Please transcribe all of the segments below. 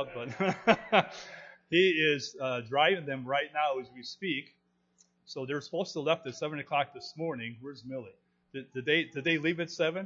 out, but he is driving them right now as we speak. So they're supposed to have left at 7 o'clock this morning. Where's Millie? Did they leave at 7?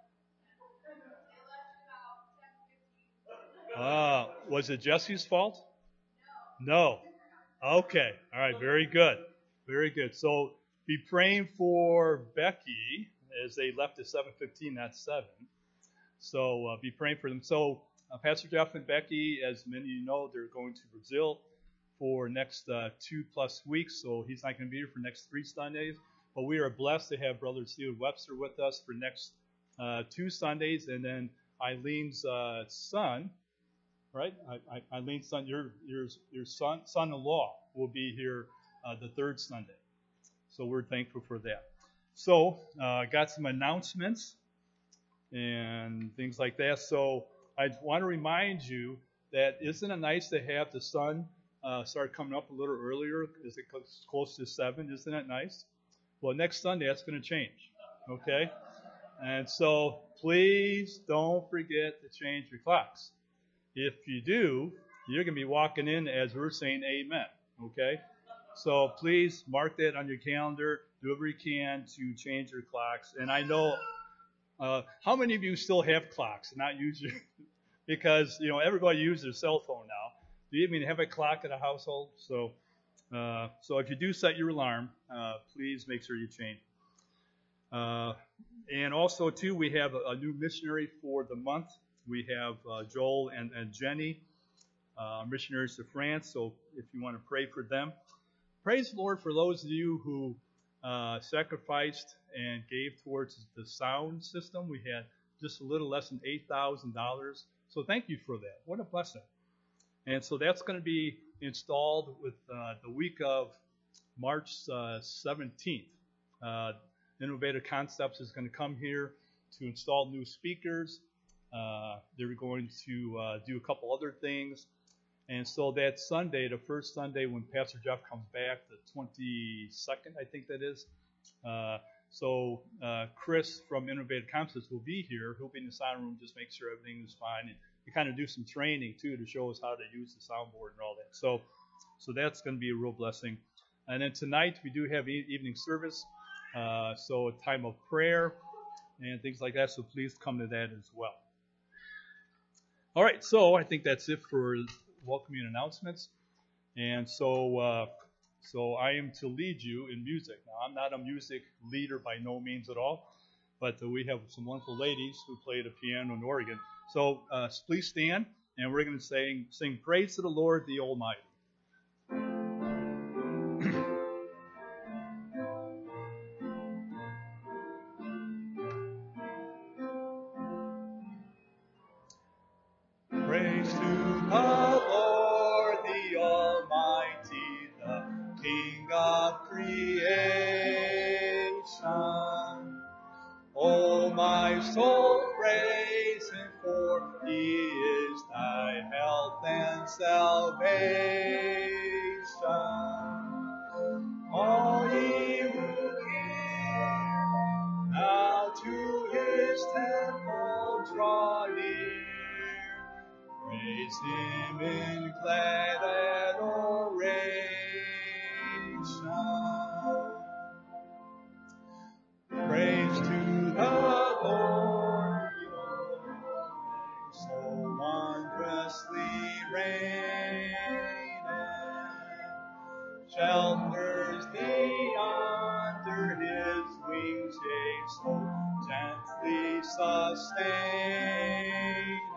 Was it Jesse's fault? No. Okay. All right. Very good. Very good. So be praying for Becky as they left at 7:15, not 7. So be praying for them. So Pastor Jeff and Becky, as many of you know, they're going to Brazil for next 2+ weeks. So he's not going to be here for next 3 Sundays. But we are blessed to have Brother Stephen Webster with us for next 2 Sundays, and then Eileen's son. Right, Eileen's son, your son-in-law will be here the 3rd Sunday. So we're thankful for that. So got some announcements and things like that. So I want to remind you that isn't it nice to have the sun start coming up a little earlier as it comes close to 7? Isn't that nice? Well, next Sunday that's going to change. Okay, and so please don't forget to change your clocks. If you do, you're going to be walking in as we're saying amen, okay? So please mark that on your calendar. Do whatever you can to change your clocks. And I know, how many of you still have clocks and not use your, because, everybody uses their cell phone now. Do you even have a clock in a household? So if you do set your alarm, please make sure you change. And also, too, we have a new missionary for the month. We have Joel and Jenny, missionaries to France, so if you want to pray for them. Praise the Lord for those of you who sacrificed and gave towards the sound system. We had just a little less than $8,000, so thank you for that. What a blessing. And so that's going to be installed with the week of March 17th. Innovative Concepts is going to come here to install new speakers. They're going to do a couple other things. And so that Sunday, the first Sunday when Pastor Jeff comes back, the 22nd, I think that is. So Chris from Innovative Concepts will be here. He'll be in the sound room, just make sure everything is fine. And we kind of do some training, too, to show us how to use the soundboard and all that. So that's going to be a real blessing. And then tonight, we do have evening service. So a time of prayer and things like that. So please come to that as well. All right, so I think that's it for welcoming announcements. And so I am to lead you in music. Now, I'm not a music leader by no means at all, but we have some wonderful ladies who play the piano and organ. So please stand, and we're going to sing Praise to the Lord, the Almighty. Praise to the Lord, the Almighty, the King of creation. Oh, my soul, praise Him, for He is thy help and salvation. All ye who hear, now to His temple draw near. Praise Him in glad adoration. Praise to the Lord, so wondrously reigneth. Shelters thee under His wings, yea, so gently sustaineth.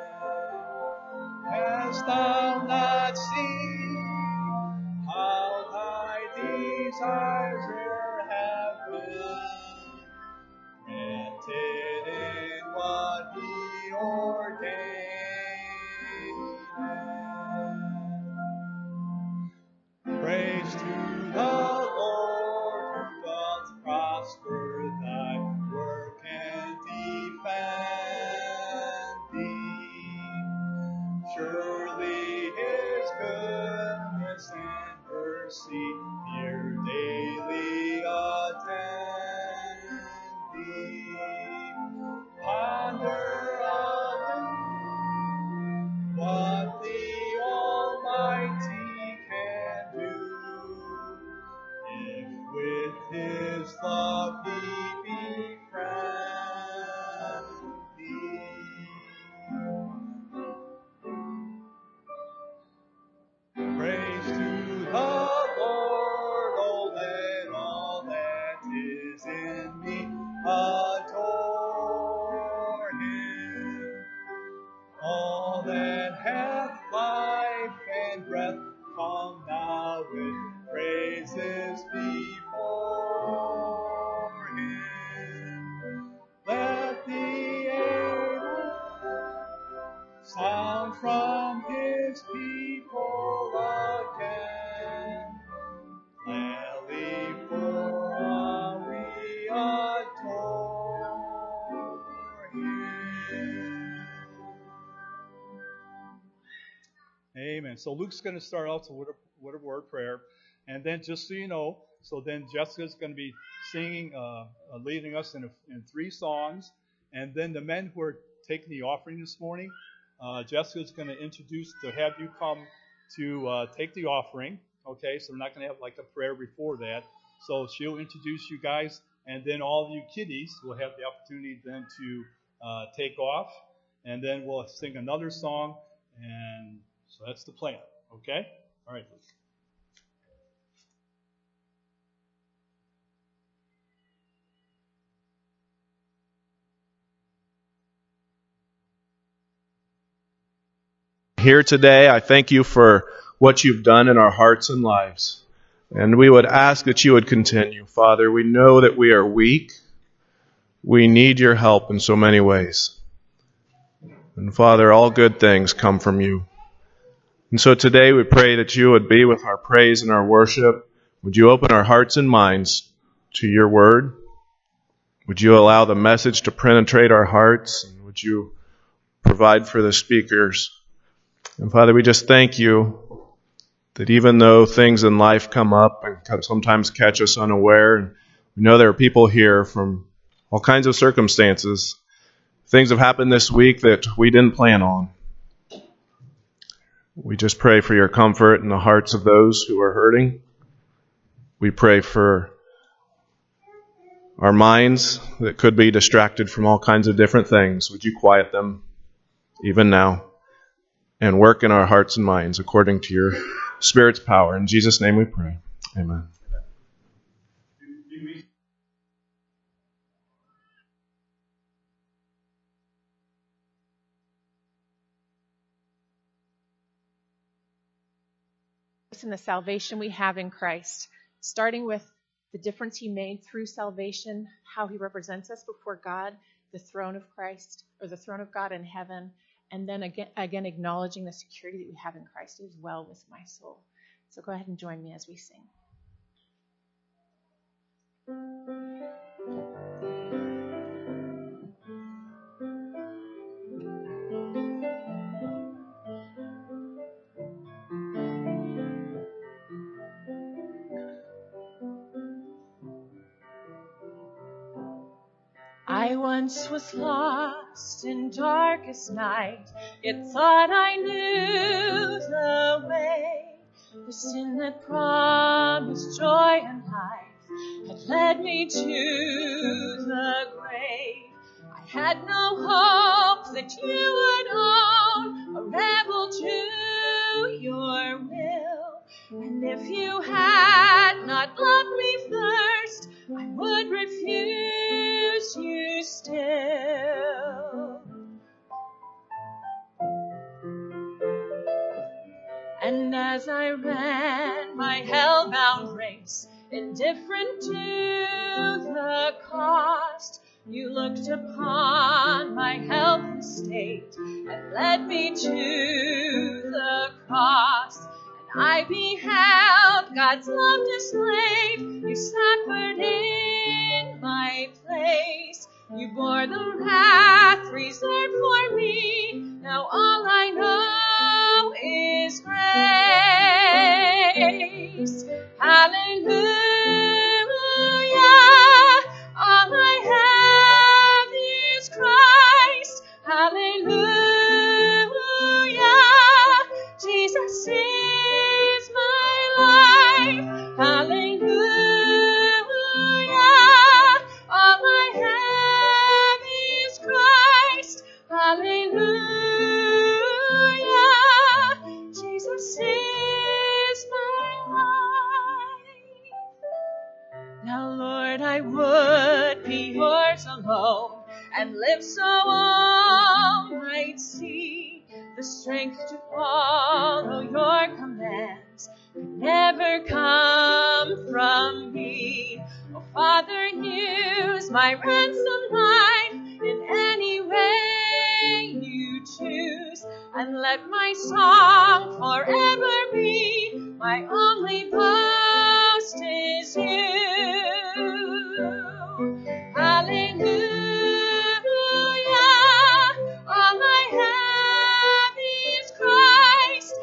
Hast thou not seen how thy desires there have been granted in what He ordained? Praise to the Lord who doth prosper thy work and defend thee. Surely His goodness and mercy here daily attend thee. Ponder anew what the hath life and breath, come now with praises before him. Let the angels sound from his people again. Gladly for all we adore him. Amen. So Luke's going to start out with a word of prayer. And then just so you know, so then Jessica's going to be singing, leading us in 3 songs. And then the men who are taking the offering this morning, Jessica's going to have you come to take the offering. Okay, so we're not going to have like a prayer before that. So she'll introduce you guys, and then all of you kiddies will have the opportunity then to take off. And then we'll sing another song, and so that's the plan. Okay? All right. Here today, I thank you for what you've done in our hearts and lives. And we would ask that you would continue. Father, we know that we are weak. We need your help in so many ways. And Father, all good things come from you. And so today we pray that you would be with our praise and our worship. Would you open our hearts and minds to your word? Would you allow the message to penetrate our hearts? And would you provide for the speakers? And Father, we just thank you that even though things in life come up and sometimes catch us unaware, and we know there are people here from all kinds of circumstances. Things have happened this week that we didn't plan on. We just pray for your comfort in the hearts of those who are hurting. We pray for our minds that could be distracted from all kinds of different things. Would you quiet them even now and work in our hearts and minds according to your Spirit's power. In Jesus' name we pray. Amen. In the salvation we have in Christ, starting with the difference he made through salvation, how he represents us before God, the throne of Christ, or the throne of God in heaven, and then again acknowledging the security that we have in Christ. It is well with my soul. So go ahead and join me as we sing. I once was lost in darkest night, yet thought I knew the way. The sin that promised joy and life had led me to the grave. I had no hope that you would own, a rebel to your will. And if you had not loved me first, I would refuse you still. And as I ran my hell-bound race, indifferent to the cost, you looked upon my helpless state and led me to the cross. And I beheld God's love displayed. You suffered in my place. You bore the wrath reserved for me. Now all I know is grace. Hallelujah. All I have is Christ. Hallelujah. Jesus is my life. Hallelujah. All I have is Christ. Hallelujah. Jesus is my life. Now, Lord, I would be yours alone and live so all might see the strength to follow your commands could never come from me. Oh, Father, use my ransom life in any way you choose, and let my song forever be my only boast is you. Hallelujah, all I have is Christ.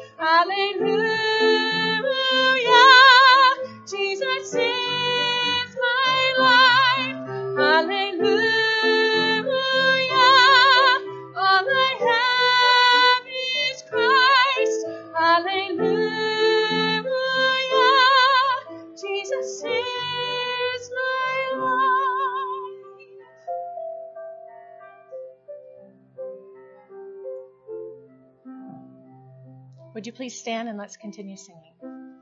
Hallelujah, Jesus is my life. Hallelujah, all I have is Christ. Hallelujah, Jesus is my life. Would you please stand and let's continue singing.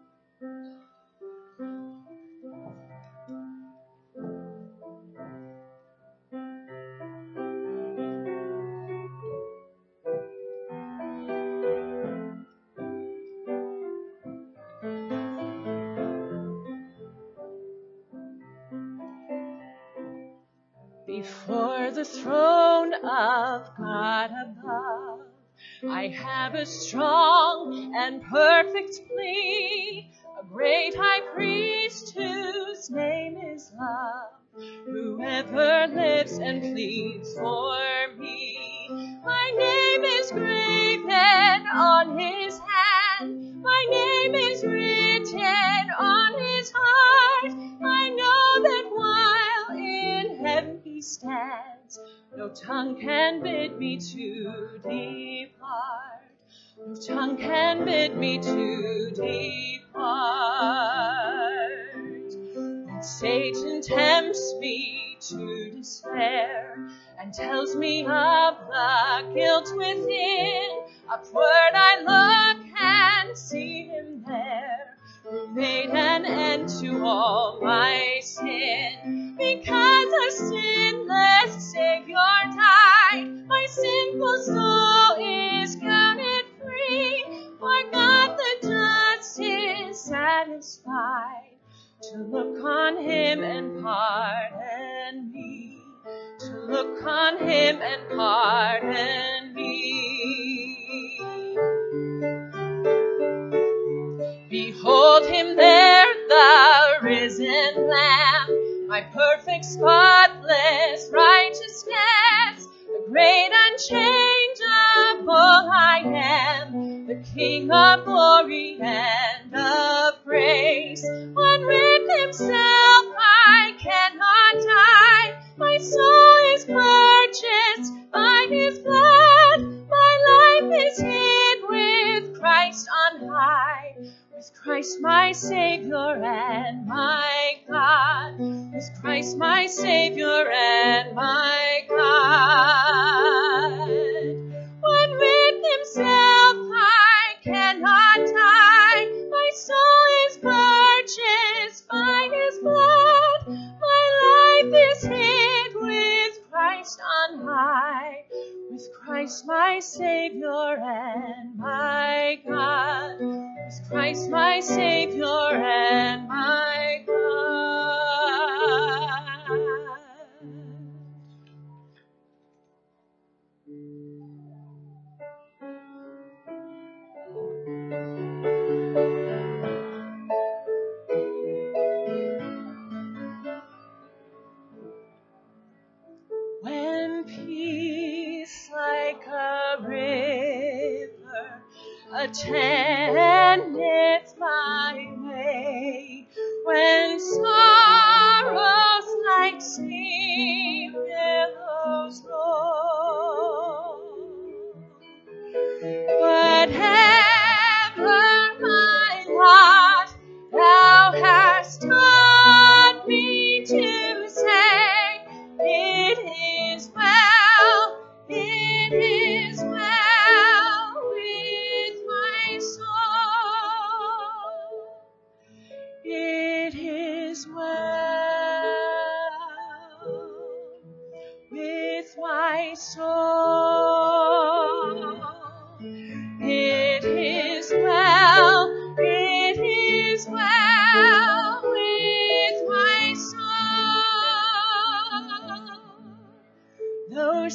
Before the throne of God above, I have a strong and perfect plea, a great high priest whose name is love, whoever lives and pleads for me. My name is graven on his hand, my name is written on his heart. I know that while in heaven he stands, no tongue can bid me to depart. No tongue can bid me to depart. When Satan tempts me to despair and tells me of the guilt within, upward I look and see him there, who made an end to all my sin. Because a sinless Savior died, my sinful soul is counted free. For God the just is satisfied to look on him and pardon me. To look on him and pardon me. Behold him there, the risen Lamb, my perfect, spotless righteousness, the great unchangeable I am, the King of glory and of praise. One with himself I cannot die, my soul is purchased by his blood, my life is hid with Christ on high. With Christ my Savior and my God, with Christ my Savior and my God. When with himself I cannot die, my soul is purchased by his blood, my life is hid with Christ on high, with Christ my Savior and my God. With Christ my Savior and my God. When peace like a river attendeth my way, when sorrows like sea billows roll, whatever my lot, thou hast taught me to say, it is well with my soul.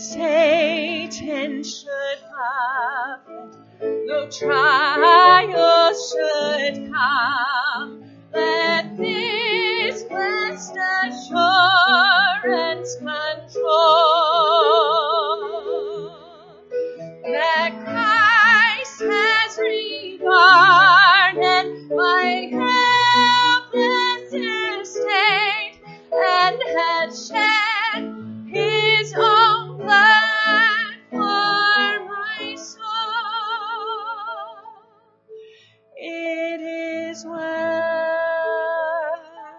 Satan should buffet, no trials should come, let this blessed assurance control that Christ has regarded my helpless estate and has shed his own blood for my soul. It is well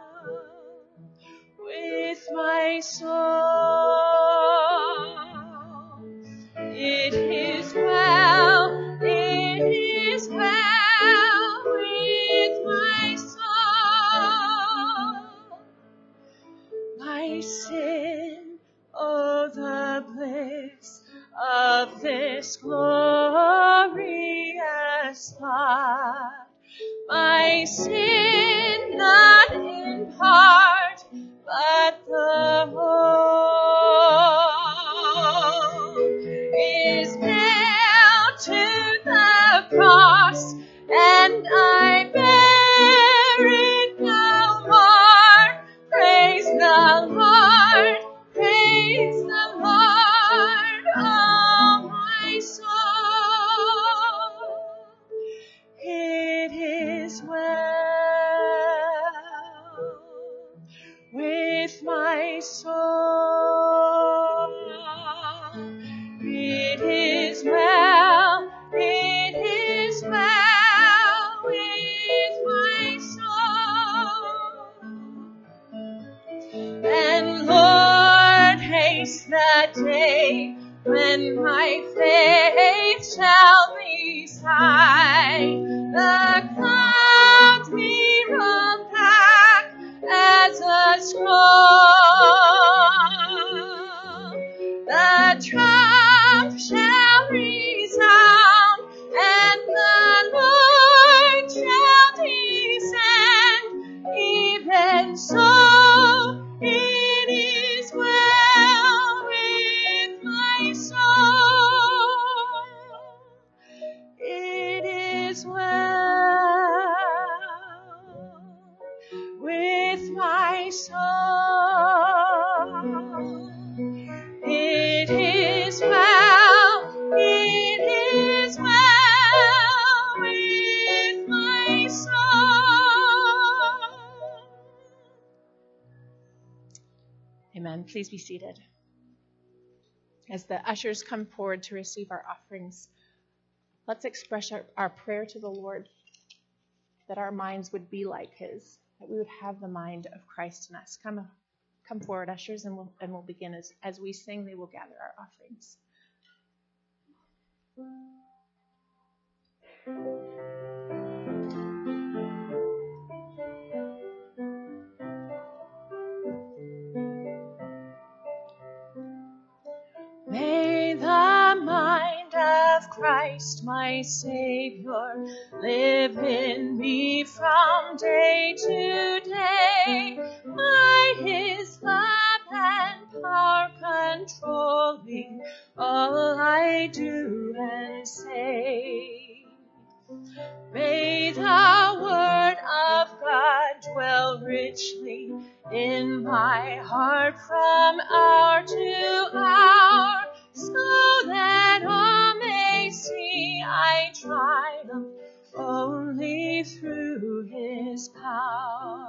with my soul. It is well with my soul. My sin, oh, the bliss of this glorious thought. My sin, not in part, but the whole, is nailed to the cross, and I bear it no more. Praise the Lord, praise the Lord, oh my soul. It is well with my soul. It is well with my soul. And Lord, haste the day when my faith shall be sight. The clouds be rolled back as a scroll. The trump shall resound, and the Lord shall descend. Even so, it is well with my soul. It is well with my soul. It is well with my soul. Amen. Please be seated. As the ushers come forward to receive our offerings, let's express our prayer to the Lord, that our minds would be like his, that we would have the mind of Christ in us. Come forward, ushers, and we'll begin. As we sing, they will gather our offerings. May the mind of Christ, my Savior, live in me from day to day. By his love and power controlling all I do and say. May the word of God dwell richly in my heart from hour to hour, so that all may see I triumph only through his power.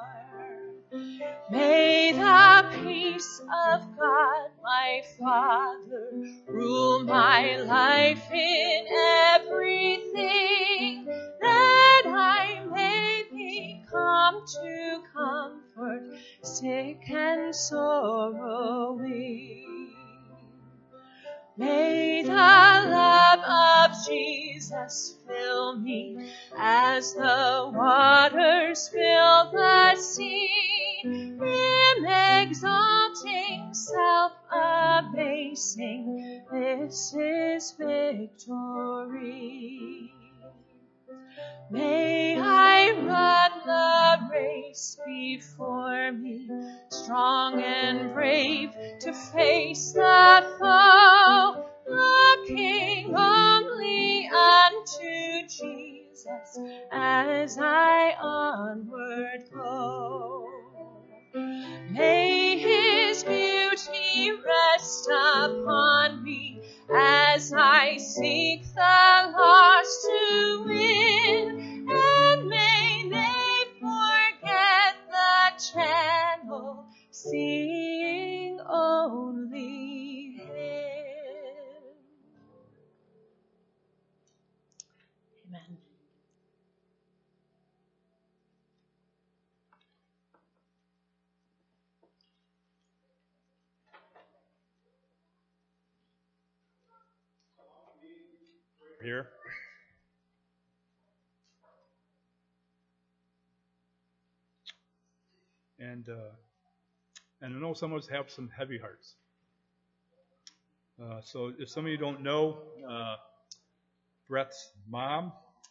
May the peace of God, my Father, rule my life in everything, that I may become to comfort sick and sorrowing. May the love of Jesus fill me as the waters fill the sea, him exalting, self-abasing, this is victory. May I run the race before me, strong and brave, to face the foe, looking only unto Jesus as I onward go. May His beauty rest upon me as I seek the lost to win, and may they forget the channel, seeing only Him. Amen. Here. And I know some of us have some heavy hearts. So if some of you don't know, Brett's mom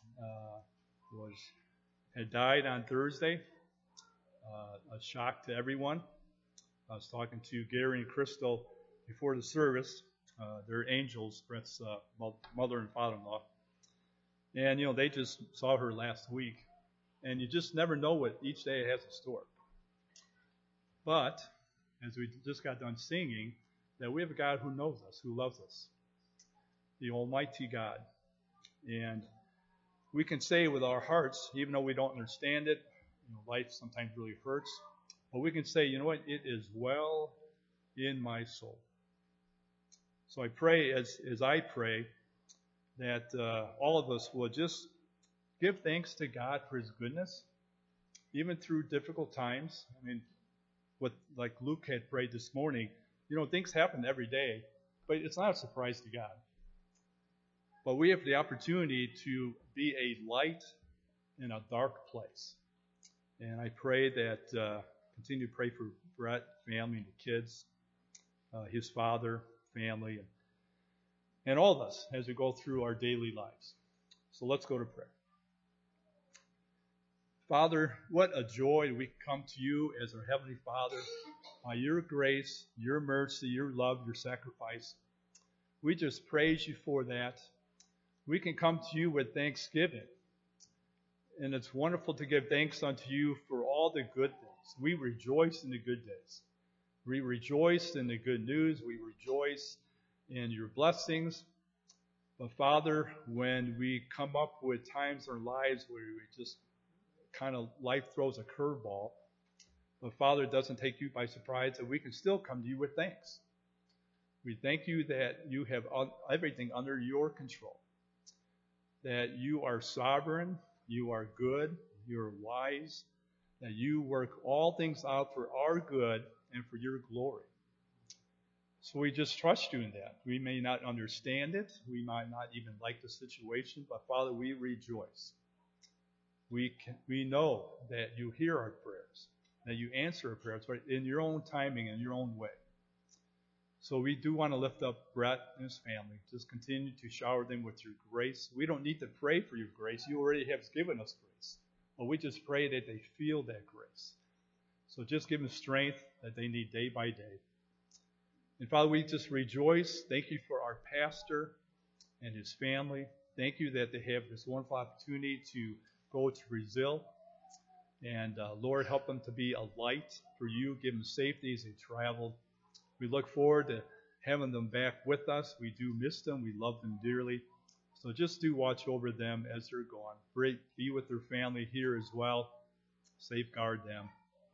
had died on Thursday. A shock to everyone. I was talking to Gary and Crystal before the service. They're angels, Brett's mother and father-in-law. And, they just saw her last week. And you just never know what each day has in store. But, as we just got done singing, that we have a God who knows us, who loves us. The Almighty God. And we can say with our hearts, even though we don't understand it, life sometimes really hurts, but we can say, you know what, it is well in my soul. So I pray, as I pray, that all of us will just give thanks to God for His goodness, even through difficult times. I mean, like Luke had prayed this morning, things happen every day, but it's not a surprise to God. But we have the opportunity to be a light in a dark place. And I pray that, continue to pray for Brett, family, and the kids, his father, family, and all of us as we go through our daily lives. So let's go to prayer. Father, what a joy we come to you as our Heavenly Father. By your grace, your mercy, your love, your sacrifice, we just praise you for that. We can come to you with thanksgiving. And it's wonderful to give thanks unto you for all the good things. We rejoice in the good days. We rejoice in the good news. We rejoice in your blessings. But Father, when we come up with times in our lives where we just kind of life throws a curveball, but Father, it doesn't take you by surprise, that we can still come to you with thanks. We thank you that you have everything under your control, that you are sovereign, you are good, you are wise, that you work all things out for our good and for your glory. So we just trust you in that. We may not understand it, we might not even like the situation, but Father, we rejoice. We know that you hear our prayers, that you answer our prayers, but in your own timing and your own way. So we do want to lift up Brett and his family. Just continue to shower them with your grace. We don't need to pray for your grace. You already have given us grace. But we just pray that they feel that grace. So just give them strength that they need day by day. And Father, we just rejoice. Thank you for our pastor and his family. Thank you that they have this wonderful opportunity to go to Brazil. And Lord, help them to be a light for you. Give them safety as they travel. We look forward to having them back with us. We do miss them. We love them dearly. So just do watch over them as they're gone. Be with their family here as well. Safeguard them.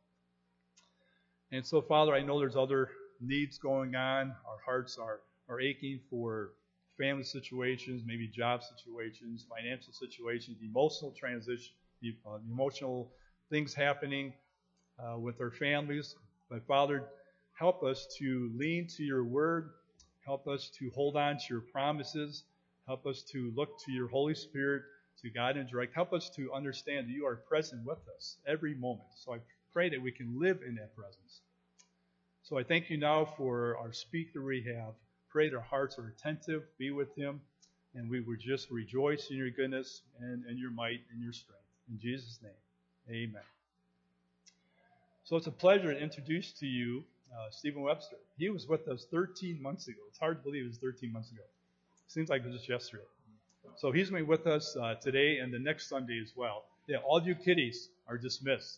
And so, Father, I know there's other needs going on. Our hearts are aching for family situations, maybe job situations, financial situations, emotional transition, emotional things happening with our families. But Father, help us to lean to your word. Help us to hold on to your promises. Help us to look to your Holy Spirit to guide and direct. Help us to understand that you are present with us every moment. So I pray that we can live in that presence. So I thank you now for our speaker we have. Pray that our hearts are attentive. Be with him. And we would just rejoice in your goodness and your might and your strength. In Jesus' name, amen. So it's a pleasure to introduce to you Stephen Webster. He was with us 13 months ago. It's hard to believe it was 13 months ago. Seems like it was just yesterday. So he's going to be with us today and the next Sunday as well. Yeah, all you kiddies are dismissed.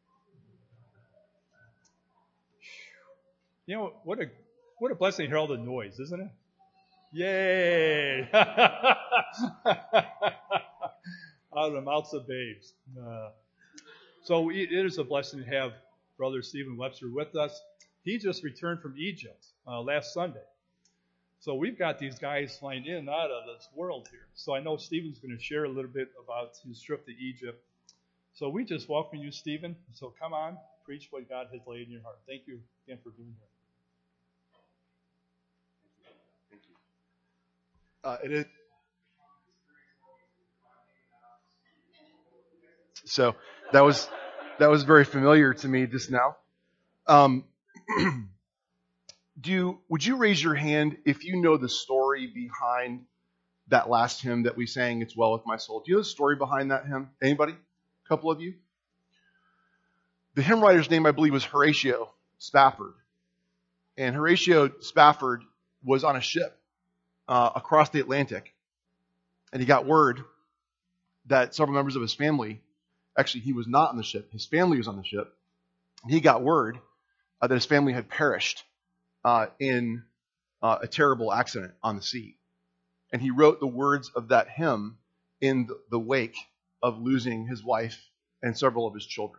You know, what a blessing to hear all the noise, isn't it? Yay! Out of the mouths of babes. So it is a blessing to have Brother Stephen Webster with us. He just returned from Egypt last Sunday. So we've got these guys flying in and out of this world here. So I know Stephen's going to share a little bit about his trip to Egypt. So we just welcome you, Stephen. So come on, preach what God has laid in your heart. Thank you again for being here. It is. So that was very familiar to me just now. Would you raise your hand if you know the story behind that last hymn that we sang, It's Well With My Soul? Do you know the story behind that hymn? Anybody? A couple of you? The hymn writer's name, I believe, was Horatio Spafford. And Horatio Spafford was on a ship across the Atlantic. And he got word that several members of his family, actually he was not on the ship, his family was on the ship. And he got word that his family had perished in a terrible accident on the sea. And he wrote the words of that hymn in the wake of losing his wife and several of his children.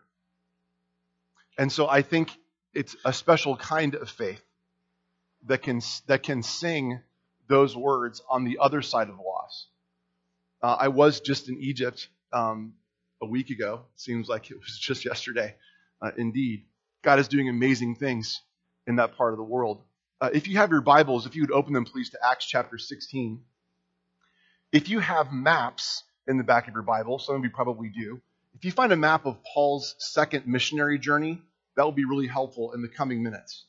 And so I think it's a special kind of faith that can sing those words on the other side of loss. I was just in Egypt a week ago. Seems like it was just yesterday. Indeed, God is doing amazing things in that part of the world. If you have your Bibles, if you would open them, please, to Acts chapter 16. If you have maps in the back of your Bible, some of you probably do. If you find a map of Paul's second missionary journey, that will be really helpful in the coming minutes.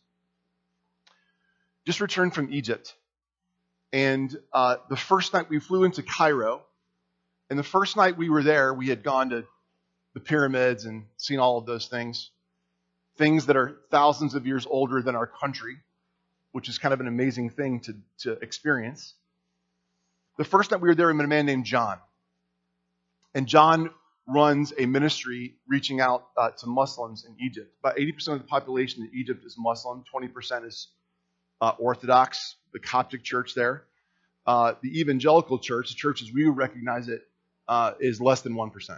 Just returned from Egypt. And the first night we flew into Cairo. And the first night we were there, we had gone to the pyramids and seen all of those things. Things that are thousands of years older than our country, which is kind of an amazing thing to experience. The first night we were there, we met a man named John. And John runs a ministry reaching out to Muslims in Egypt. About 80% of the population in Egypt is Muslim, 20% is Orthodox, the Coptic church there. The evangelical church, the church as we would recognize it, is less than 1%.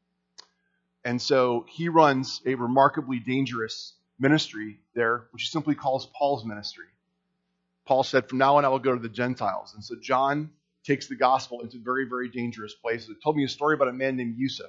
And so he runs a remarkably dangerous ministry there, which he simply calls Paul's ministry. Paul said, from now on I will go to the Gentiles. And so John takes the gospel into very, very dangerous places. It told me a story about a man named Yusuf.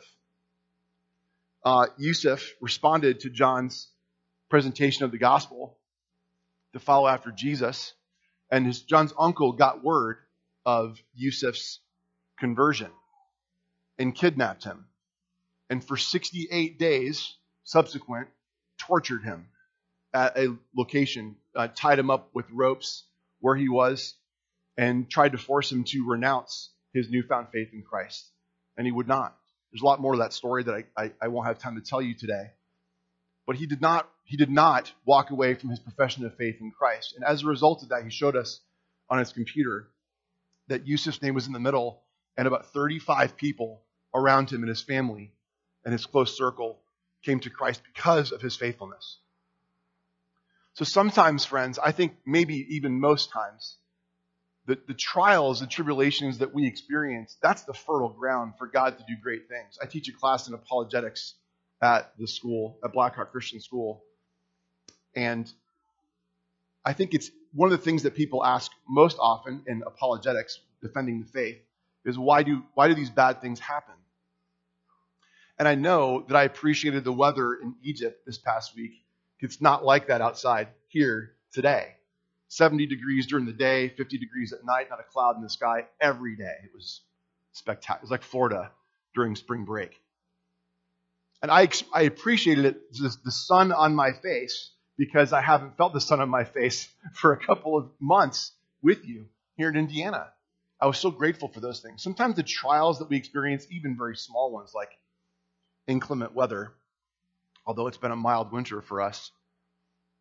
Yusuf responded to John's presentation of the gospel to follow after Jesus. And John's uncle got word of Yusuf's conversion and kidnapped him. And for 68 days subsequent, tortured him at a location, tied him up with ropes where he was, and tried to force him to renounce his newfound faith in Christ. And he would not. There's a lot more to that story that I won't have time to tell you today. But he did not walk away from his profession of faith in Christ. And as a result of that, he showed us on his computer that Yusuf's name was in the middle, and about 35 people around him and his family and his close circle came to Christ because of his faithfulness. So sometimes, friends, I think maybe even most times, the trials and tribulations that we experience, that's the fertile ground for God to do great things. I teach a class in apologetics at the school, at Blackhawk Christian School. And I think it's one of the things that people ask most often in apologetics, defending the faith, is why do these bad things happen? And I know that I appreciated the weather in Egypt this past week. It's not like that outside here today. 70 degrees during the day, 50 degrees at night, not a cloud in the sky every day. It was spectacular. It was like Florida during spring break. And I appreciated it, the sun on my face, because I haven't felt the sun on my face for a couple of months with you here in Indiana. I was so grateful for those things. Sometimes the trials that we experience, even very small ones like inclement weather, although it's been a mild winter for us,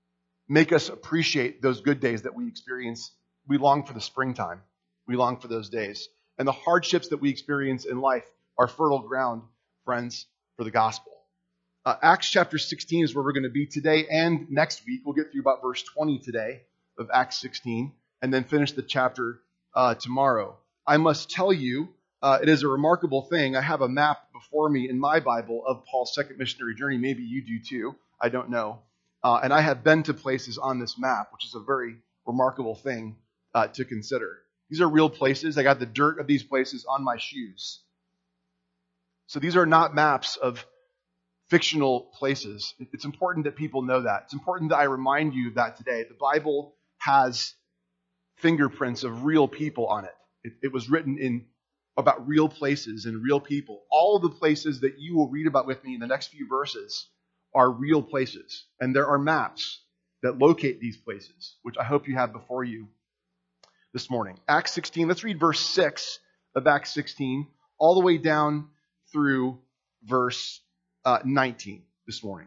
make us appreciate those good days that we experience. We long for the springtime. We long for those days. And the hardships that we experience in life are fertile ground, friends, for the gospel. Acts chapter 16 is where we're going to be today and next week. We'll get through about verse 20 today of Acts 16 and then finish the chapter tomorrow. I must tell you, it is a remarkable thing. I have a map before me in my Bible of Paul's second missionary journey. Maybe you do too. I don't know. And I have been to places on this map, which is a very remarkable thing to consider. These are real places. I got the dirt of these places on my shoes. So these are not maps of fictional places. It's important that people know that. It's important that I remind you of that today. The Bible has fingerprints of real people on it. It was written about real places and real people. All of the places that you will read about with me in the next few verses are real places. And there are maps that locate these places, which I hope you have before you this morning. Acts 16, let's read verse 6 of Acts 16, all the way down through verse 19 this morning.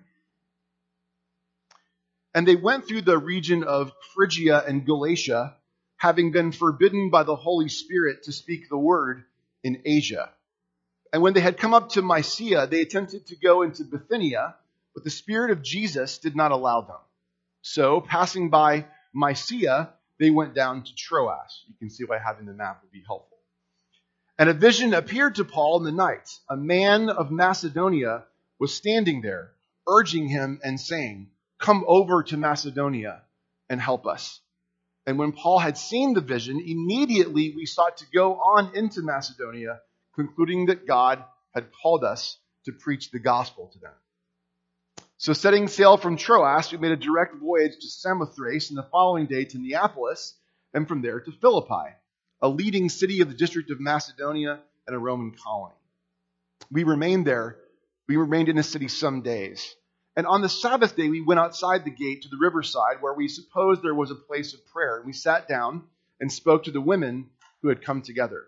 And they went through the region of Phrygia and Galatia, having been forbidden by the Holy Spirit to speak the word in Asia. And when they had come up to Mysia, they attempted to go into Bithynia, but the Spirit of Jesus did not allow them. So, passing by Mysia, they went down to Troas. You can see why having the map would be helpful. And a vision appeared to Paul in the night. A man of Macedonia was standing there, urging him and saying, "Come over to Macedonia and help us." And when Paul had seen the vision, immediately we sought to go on into Macedonia, concluding that God had called us to preach the gospel to them. So setting sail from Troas, we made a direct voyage to Samothrace, and the following day to Neapolis, and from there to Philippi, a leading city of the district of Macedonia and a Roman colony. We remained in the city some days. And on the Sabbath day, we went outside the gate to the riverside, where we supposed there was a place of prayer. And we sat down and spoke to the women who had come together.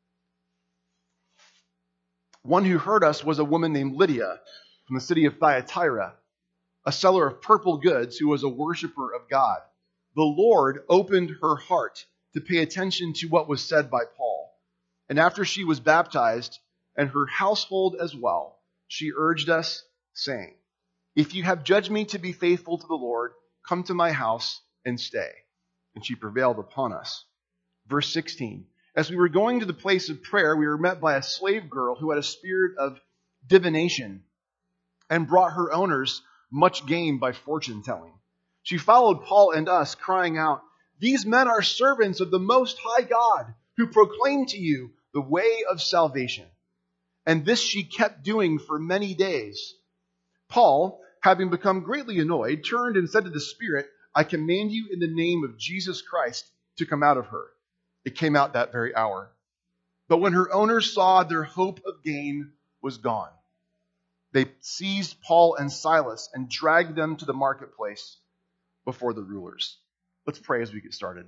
One who heard us was a woman named Lydia from the city of Thyatira, a seller of purple goods who was a worshiper of God. The Lord opened her heart to pay attention to what was said by Paul. And after she was baptized, and her household as well, she urged us, saying, "If you have judged me to be faithful to the Lord, come to my house and stay." And she prevailed upon us. Verse 16, as we were going to the place of prayer, we were met by a slave girl who had a spirit of divination and brought her owners much gain by fortune telling. She followed Paul and us, crying out, "These men are servants of the Most High God, who proclaim to you the way of salvation." And this she kept doing for many days. Paul, having become greatly annoyed, turned and said to the Spirit, "I command you in the name of Jesus Christ to come out of her." It came out that very hour. But when her owners saw their hope of gain was gone, they seized Paul and Silas and dragged them to the marketplace before the rulers. Let's pray as we get started.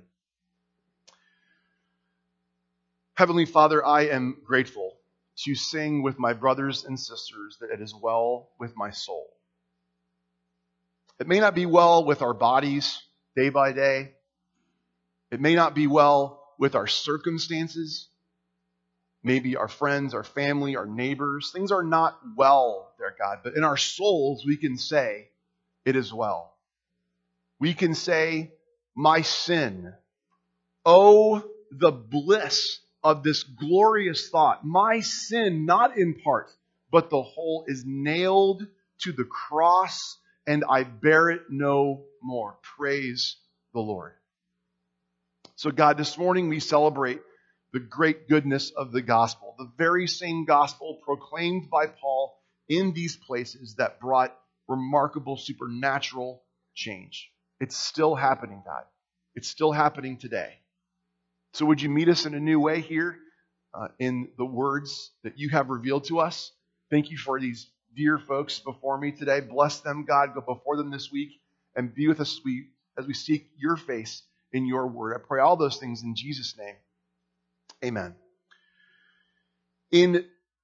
Heavenly Father, I am grateful to sing with my brothers and sisters that it is well with my soul. It may not be well with our bodies day by day. It may not be well with our circumstances. Maybe our friends, our family, our neighbors. Things are not well there, God. But in our souls, we can say, it is well. We can say, my sin. Oh, the bliss of this glorious thought. My sin, not in part, but the whole, is nailed to the cross, and I bear it no more. Praise the Lord. So God, this morning we celebrate the great goodness of the gospel, the very same gospel proclaimed by Paul in these places that brought remarkable supernatural change. It's still happening, God. It's still happening today. So would you meet us in a new way here in the words that you have revealed to us? Thank you for these dear folks before me today. Bless them, God. Go before them this week and be with us as we seek your face in your word. I pray all those things in Jesus' name. Amen. In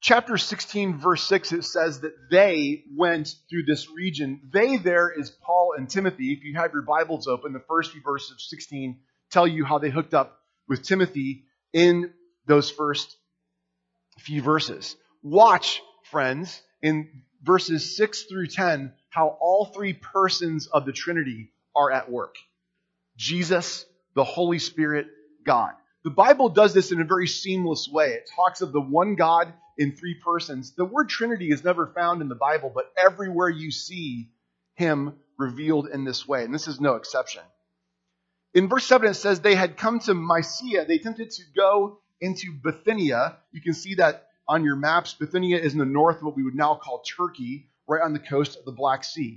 chapter 16, verse 6, it says that they went through this region. They there is Paul and Timothy. If you have your Bibles open, the first few verses of 16 tell you how they hooked up with Timothy in those first few verses. Watch, friends, in verses 6 through 10, how all three persons of the Trinity are at work. Jesus, the Holy Spirit, God. The Bible does this in a very seamless way. It talks of the one God in three persons. The word Trinity is never found in the Bible, but everywhere you see him revealed in this way, and this is no exception. In verse 7, it says they had come to Mysia. They attempted to go into Bithynia. You can see that on your maps. Bithynia is in the north of what we would now call Turkey, right on the coast of the Black Sea.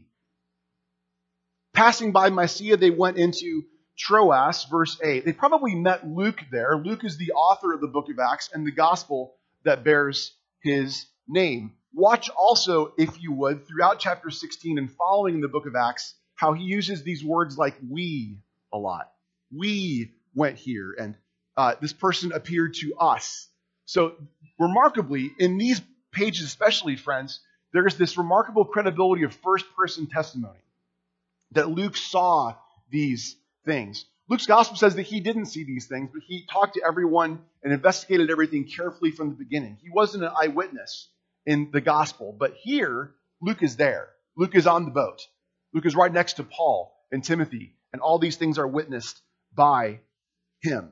Passing by Mysia, they went into Troas, verse 8. They probably met Luke there. Luke is the author of the book of Acts and the gospel that bears his name. Watch also, if you would, throughout chapter 16 and following the book of Acts, how he uses these words like we a lot. We went here, and this person appeared to us. So remarkably, in these pages especially, friends, there is this remarkable credibility of first-person testimony that Luke saw these things. Luke's gospel says that he didn't see these things, but he talked to everyone and investigated everything carefully from the beginning. He wasn't an eyewitness in the gospel, but here, Luke is there. Luke is on the boat. Luke is right next to Paul and Timothy, and all these things are witnessed by him.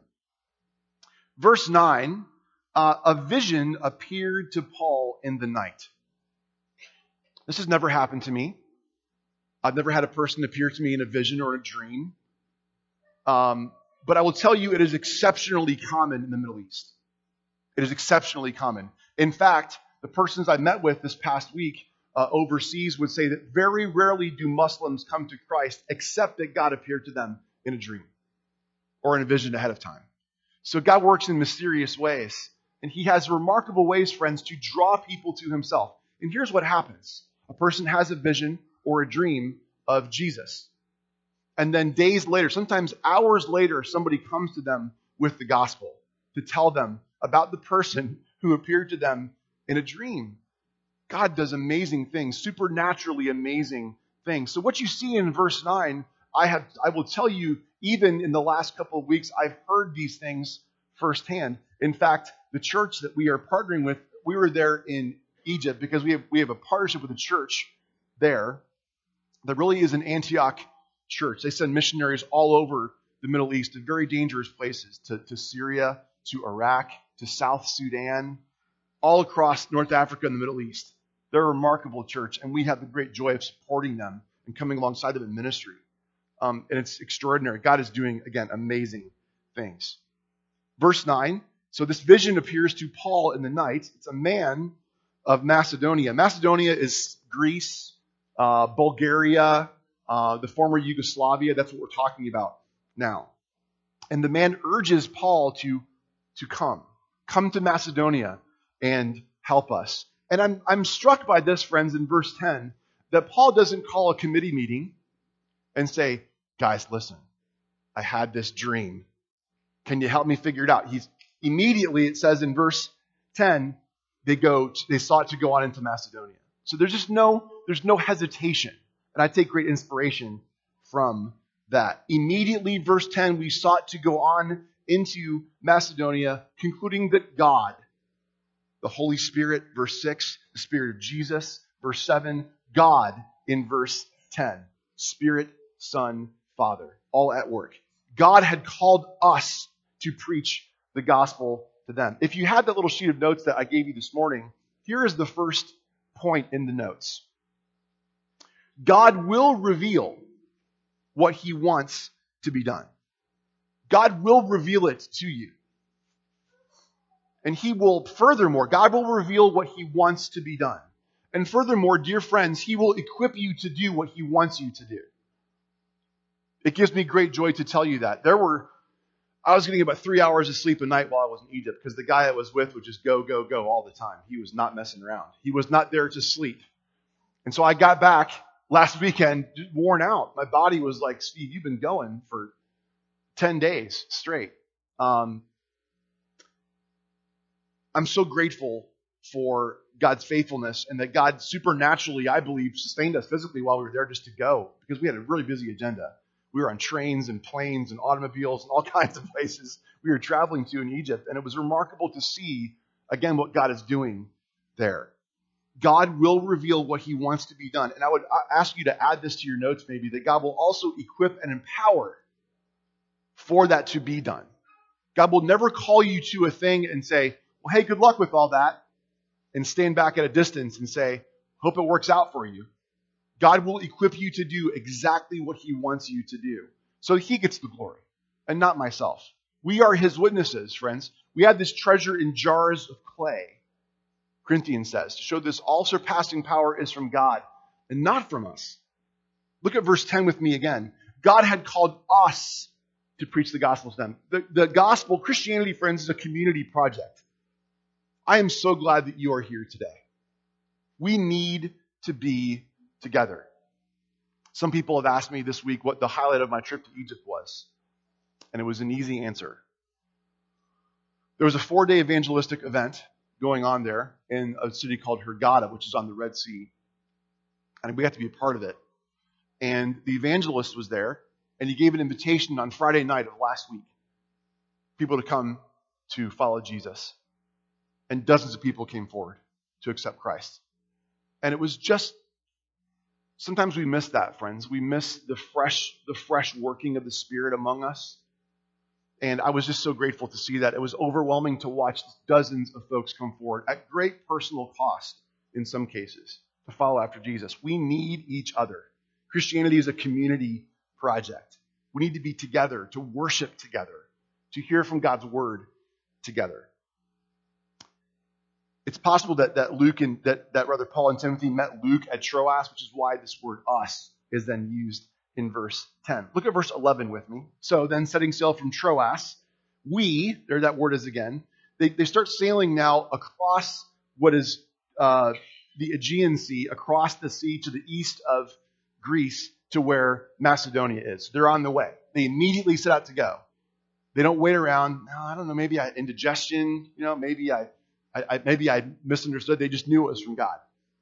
Verse 9, a vision appeared to Paul in the night. This has never happened to me. I've never had a person appear to me in a vision or a dream. But I will tell you, it is exceptionally common in the Middle East. It is exceptionally common. In fact, the persons I met with this past week overseas would say that very rarely do Muslims come to Christ except that God appeared to them in a dream or in a vision ahead of time. So God works in mysterious ways. And he has remarkable ways, friends, to draw people to himself. And here's what happens. A person has a vision or a dream of Jesus. And then days later, sometimes hours later, somebody comes to them with the gospel to tell them about the person who appeared to them in a dream. God does amazing things, supernaturally amazing things. So what you see in verse 9, I will tell you, even in the last couple of weeks, I've heard these things firsthand. In fact, the church that we are partnering with, we were there in Egypt because we have a partnership with a church there that really is an Antioch church. They send missionaries all over the Middle East to very dangerous places, to Syria, to Iraq, to South Sudan, all across North Africa and the Middle East. They're a remarkable church, and we have the great joy of supporting them and coming alongside them in ministry. And it's extraordinary. God is doing, again, amazing things. Verse 9, so this vision appears to Paul in the night. It's a man of Macedonia. Macedonia is Greece, Bulgaria, the former Yugoslavia. That's what we're talking about now. And the man urges Paul to come to Macedonia and help us. And I'm struck by this, friends, in verse 10, that Paul doesn't call a committee meeting and say, guys, listen, I had this dream. Can you help me figure it out? Immediately, it says in verse 10, they sought to go on into Macedonia. So there's no hesitation. And I take great inspiration from that. Immediately, verse 10, we sought to go on into Macedonia, concluding that God, the Holy Spirit, verse 6, the Spirit of Jesus, verse 7, God in verse 10, Spirit, Son, Father, all at work. God had called us to preach the gospel to them. If you had that little sheet of notes that I gave you this morning, here is the first point in the notes. God will reveal what he wants to be done. God will reveal it to you. And God will reveal what he wants to be done. And furthermore, dear friends, he will equip you to do what he wants you to do. It gives me great joy to tell you that. I was getting about 3 hours of sleep a night while I was in Egypt because the guy I was with would just go, go, go all the time. He was not messing around. He was not there to sleep. And so I got back last weekend worn out. My body was like, Steve, you've been going for 10 days straight. I'm so grateful for God's faithfulness, and that God supernaturally, I believe, sustained us physically while we were there just to go, because we had a really busy agenda. We were on trains and planes and automobiles and all kinds of places we were traveling to in Egypt, and it was remarkable to see, again, what God is doing there. God will reveal what he wants to be done. And I would ask you to add this to your notes maybe, that God will also equip and empower for that to be done. God will never call you to a thing and say, well, hey, good luck with all that, and stand back at a distance and say, hope it works out for you. God will equip you to do exactly what he wants you to do. So he gets the glory and not myself. We are his witnesses, friends. We have this treasure in jars of clay, Corinthians says, to show this all-surpassing power is from God and not from us. Look at verse 10 with me again. God had called us to preach the gospel to them. The gospel, Christianity, friends, is a community project. I am so glad that you are here today. We need to be together. Some people have asked me this week what the highlight of my trip to Egypt was, and it was an easy answer. There was a 4-day evangelistic event going on there in a city called Hurghada, which is on the Red Sea, and we got to be a part of it. And the evangelist was there, and he gave an invitation on Friday night of last week, people to come to follow Jesus. And dozens of people came forward to accept Christ. And it was just, sometimes we miss that, friends. We miss the fresh working of the Spirit among us. And I was just so grateful to see that. It was overwhelming to watch dozens of folks come forward at great personal cost in some cases to follow after Jesus. We need each other. Christianity is a community project. We need to be together, to worship together, to hear from God's word together. It's possible that Luke and that rather Paul and Timothy met Luke at Troas, which is why this word us is then used in verse 10. Look at verse 11 with me. So then, setting sail from Troas, there that word is again, they start sailing now across what is the Aegean Sea, across the sea to the east of Greece to where Macedonia is. They're on the way. They immediately set out to go. They don't wait around. No, I don't know, maybe indigestion, maybe I misunderstood. They just knew it was from God.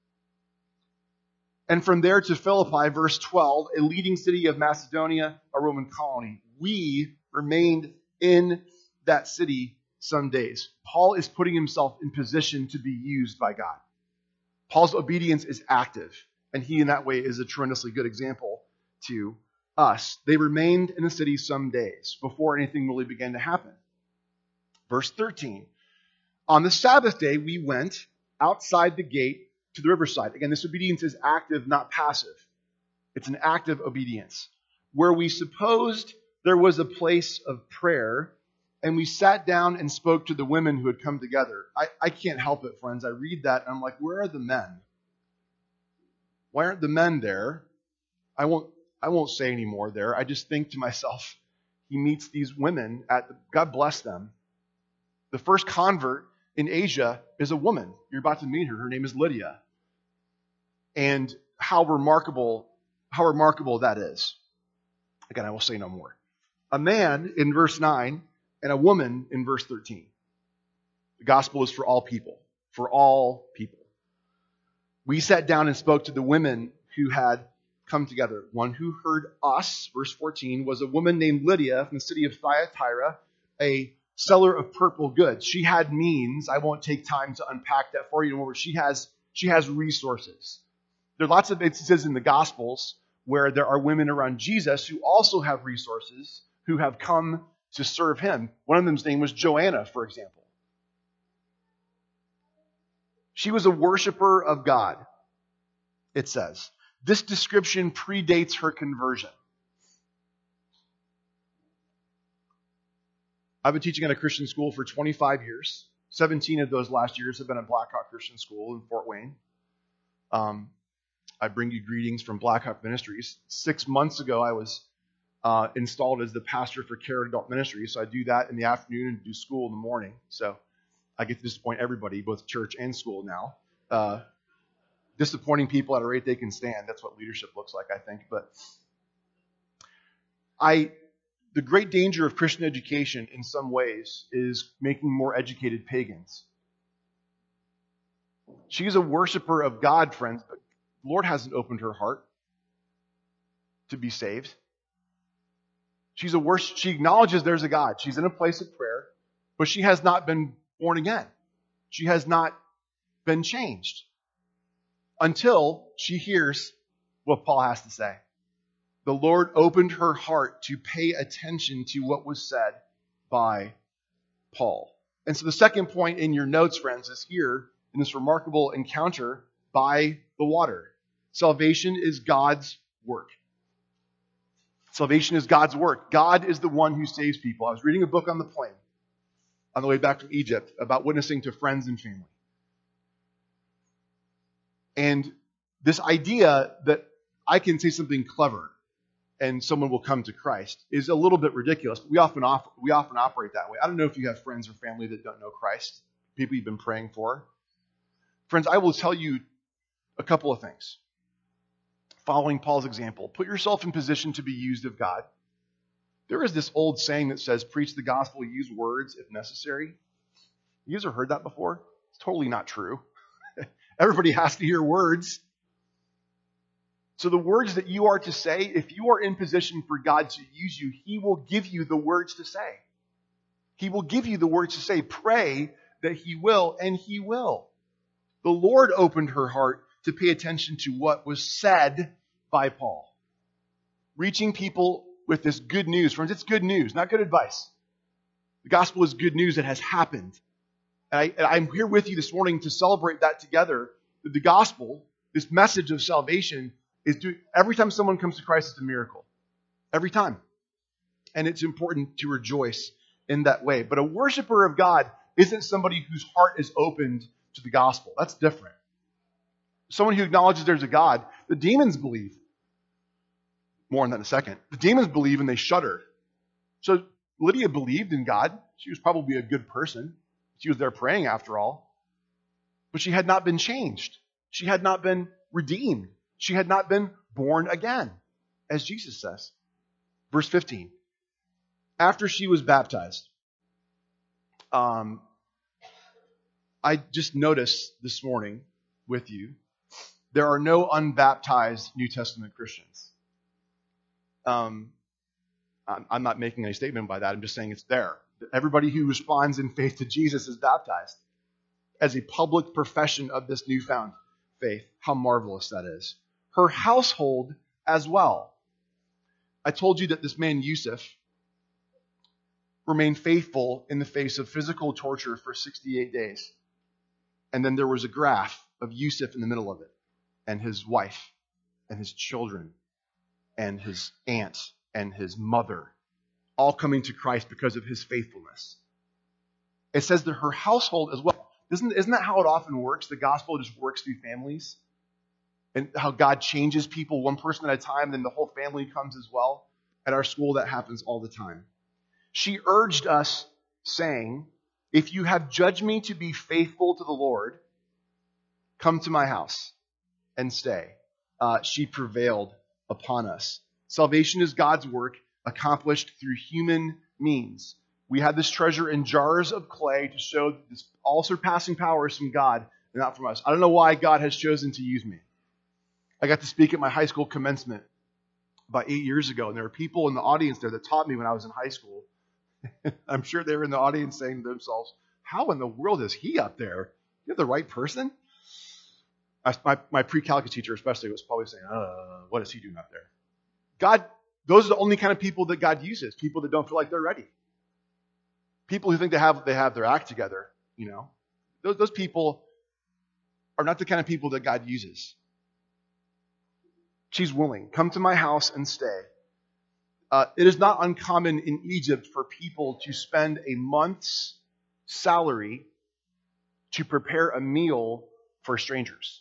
And from there to Philippi, verse 12, a leading city of Macedonia, a Roman colony. We remained in that city some days. Paul is putting himself in position to be used by God. Paul's obedience is active, and he in that way is a tremendously good example to us. They remained in the city some days before anything really began to happen. Verse 13. On the Sabbath day, we went outside the gate to the riverside. Again, this obedience is active, not passive. It's an active obedience. Where we supposed there was a place of prayer, and we sat down and spoke to the women who had come together. I can't help it, friends. I read that, and I'm like, where are the men? Why aren't the men there? I won't say any more there. I just think to myself, he meets these women God bless them. The first convert in Asia is a woman. You're about to meet her. Her name is Lydia. And how remarkable that is. Again, I will say no more. A man in verse 9 and a woman in verse 13. The gospel is for all people. For all people. We sat down and spoke to the women who had come together. One who heard us, verse 14, was a woman named Lydia from the city of Thyatira, a seller of purple goods. She had means. I won't take time to unpack that for you anymore. She has resources. There are lots of instances in the Gospels where there are women around Jesus who also have resources, who have come to serve him. One of them's name was Joanna, for example. She was a worshiper of God, it says. This description predates her conversion. I've been teaching at a Christian school for 25 years. 17 of those last years have been at Blackhawk Christian School in Fort Wayne. I bring you greetings from Blackhawk Ministries. 6 months ago, I was installed as the pastor for Care Adult Ministry, so I do that in the afternoon and do school in the morning. So I get to disappoint everybody, both church and school now. Disappointing people at a rate they can stand. That's what leadership looks like, I think. But the great danger of Christian education in some ways is making more educated pagans. She's a worshiper of God, friends, but the Lord hasn't opened her heart to be saved. She acknowledges there's a God. She's in a place of prayer, but she has not been born again. She has not been changed until she hears what Paul has to say. The Lord opened her heart to pay attention to what was said by Paul. And so the second point in your notes, friends, is here in this remarkable encounter by the water. Salvation is God's work. Salvation is God's work. God is the one who saves people. I was reading a book on the plane on the way back from Egypt about witnessing to friends and family. And this idea that I can say something clever and someone will come to Christ is a little bit ridiculous. We often operate that way. I don't know if you have friends or family that don't know Christ, people you've been praying for. Friends, I will tell you a couple of things. Following Paul's example, put yourself in position to be used of God. There is this old saying that says, preach the gospel, use words if necessary. You guys ever heard that before? It's totally not true. Everybody has to hear words. So the words that you are to say, if you are in position for God to use you, He will give you the words to say. He will give you the words to say. Pray that He will, and He will. The Lord opened her heart to pay attention to what was said by Paul. Reaching people with this good news. Friends, it's good news, not good advice. The gospel is good news that has happened. And I'm here with you this morning to celebrate that together. That the gospel, this message of salvation, every time someone comes to Christ, it's a miracle. Every time. And it's important to rejoice in that way. But a worshiper of God isn't somebody whose heart is opened to the gospel. That's different. Someone who acknowledges there's a God. The demons believe. More on that in a second. The demons believe and they shudder. So Lydia believed in God. She was probably a good person. She was there praying after all. But she had not been changed. She had not been redeemed. She had not been born again, as Jesus says. Verse 15. After she was baptized, I just noticed this morning with you, there are no unbaptized New Testament Christians. I'm not making any statement by that. I'm just saying it's there. Everybody who responds in faith to Jesus is baptized as a public profession of this newfound faith. How marvelous that is. Her household as well. I told you that this man Yusuf remained faithful in the face of physical torture for 68 days. And then there was a graph of Yusuf in the middle of it, and his wife, and his children, and his aunt, and his mother, all coming to Christ because of his faithfulness. It says that her household as well. Isn't that how it often works? The gospel just works through families. And how God changes people one person at a time, then the whole family comes as well. At our school, that happens all the time. She urged us, saying, if you have judged me to be faithful to the Lord, come to my house and stay. She prevailed upon us. Salvation is God's work accomplished through human means. We have this treasure in jars of clay to show that this all-surpassing power is from God and not from us. I don't know why God has chosen to use me. I got to speak at my high school commencement about 8 years ago, and there were people in the audience there that taught me when I was in high school. I'm sure they were in the audience saying to themselves, how in the world is he up there? You're the right person? My pre-calculus teacher especially was probably saying, what is he doing up there? God, those are the only kind of people that God uses, people that don't feel like they're ready. People who think they have their act together, you know. Those people are not the kind of people that God uses. She's willing. Come to my house and stay. It is not uncommon in Egypt for people to spend a month's salary to prepare a meal for strangers.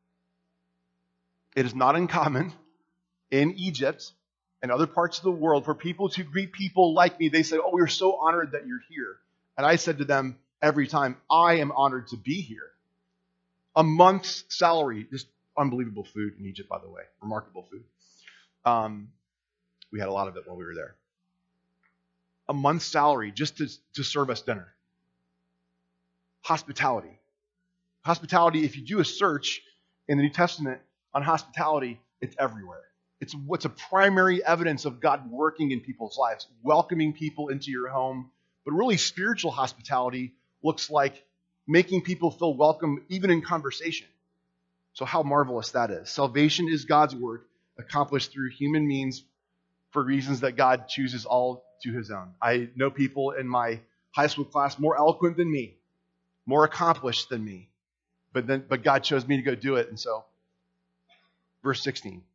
It is not uncommon in Egypt and other parts of the world for people to greet people like me. They say, oh, we're so honored that you're here. And I said to them every time, I am honored to be here. A month's salary, just unbelievable food in Egypt, by the way. Remarkable food. We had a lot of it while we were there. A month's salary just to serve us dinner. Hospitality. Hospitality, if you do a search in the New Testament on hospitality, it's everywhere. It's what's a primary evidence of God working in people's lives, welcoming people into your home. But really, spiritual hospitality looks like making people feel welcome even in conversation. So how marvelous that is. Salvation is God's work accomplished through human means for reasons that God chooses all to his own. I know people in my high school class more eloquent than me, more accomplished than me. But God chose me to go do it. And so, verse 16.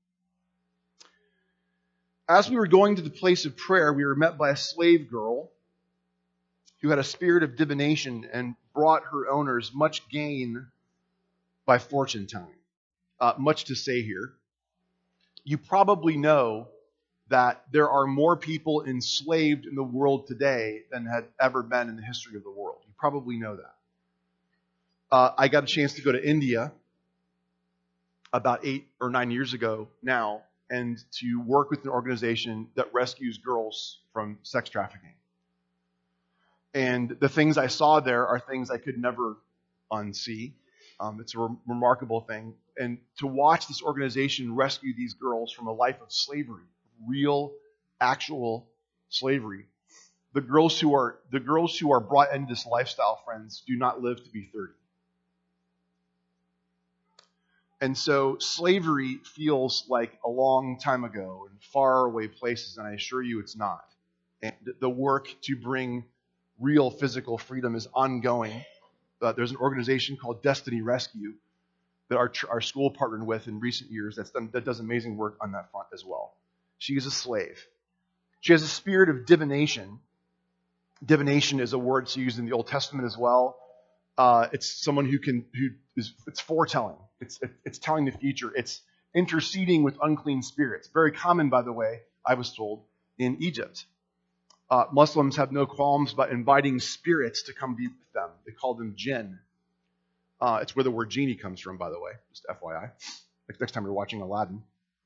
As we were going to the place of prayer, we were met by a slave girl who had a spirit of divination and brought her owners much gain by fortune telling. Much to say here. You probably know that there are more people enslaved in the world today than had ever been in the history of the world. You probably know that. I got a chance to go to India about 8 or 9 years ago now, and to work with an organization that rescues girls from sex trafficking. And the things I saw there are things I could never unsee. It's a remarkable thing. And to watch this organization rescue these girls from a life of slavery, real, actual slavery. The girls who are brought into this lifestyle, friends, do not live to be 30. And so slavery feels like a long time ago in far away places, and I assure you it's not. And the work to bring real physical freedom is ongoing. There's an organization called Destiny Rescue that our school partnered with in recent years that does amazing work on that front as well. She is a slave. She has a spirit of divination. Divination is a word that's used in the Old Testament as well. It's someone it's foretelling. It's telling the future. It's interceding with unclean spirits. Very common, by the way, I was told, in Egypt. Muslims have no qualms about inviting spirits to come be with them. They call them jinn. It's where the word genie comes from, by the way, just FYI. Like next time you're watching Aladdin.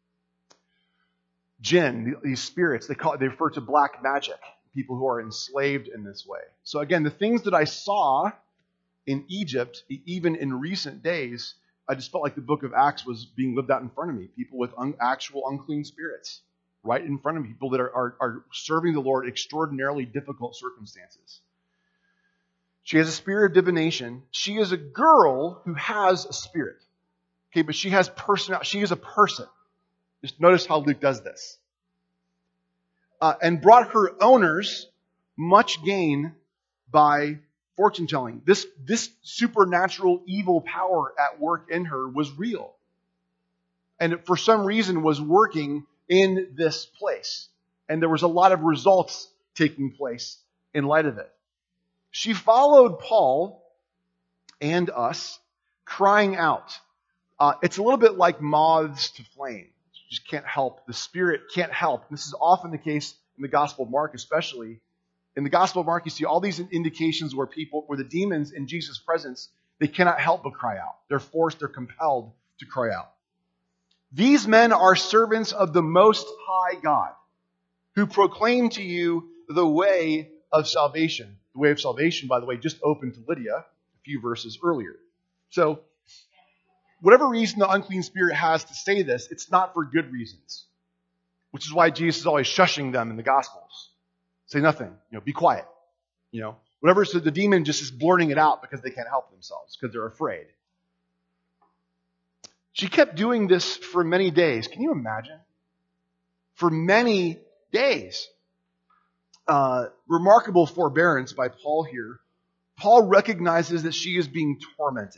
Jinn, these spirits, they refer to black magic, people who are enslaved in this way. So again, the things that I saw in Egypt, even in recent days, I just felt like the book of Acts was being lived out in front of me. People with actual unclean spirits right in front of me. People that are serving the Lord in extraordinarily difficult circumstances. She has a spirit of divination. She is a girl who has a spirit. Okay, but she has personality. She is a person. Just notice how Luke does this. And brought her owners much gain by fortune telling. This supernatural evil power at work in her was real. And it, for some reason, was working in this place. And there was a lot of results taking place in light of it. She followed Paul and us, crying out. It's a little bit like moths to flame. You just can't help. The Spirit can't help. This is often the case in the Gospel of Mark, especially. In the Gospel of Mark, you see all these indications where the demons in Jesus' presence, they cannot help but cry out. They're forced, they're compelled to cry out. These men are servants of the Most High God, who proclaim to you the way of salvation. The way of salvation, by the way, just opened to Lydia a few verses earlier. So, whatever reason the unclean spirit has to say this, it's not for good reasons. Which is why Jesus is always shushing them in the Gospels. Say nothing. Be quiet. Whatever. So the demon just is blurting it out because they can't help themselves, because they're afraid. She kept doing this for many days. Can you imagine? For many days. Remarkable forbearance by Paul here. Paul recognizes that she is being tormented.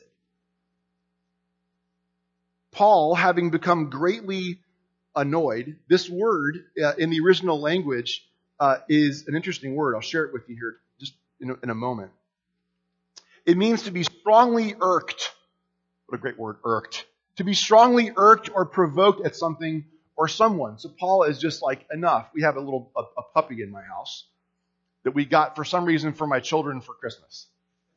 Paul, having become greatly annoyed, this word in the original language is an interesting word. I'll share it with you here just in a moment. It means to be strongly irked. What a great word, irked. To be strongly irked or provoked at something or someone. So Paul is just like, enough. We have a puppy in my house that we got for some reason for my children for Christmas.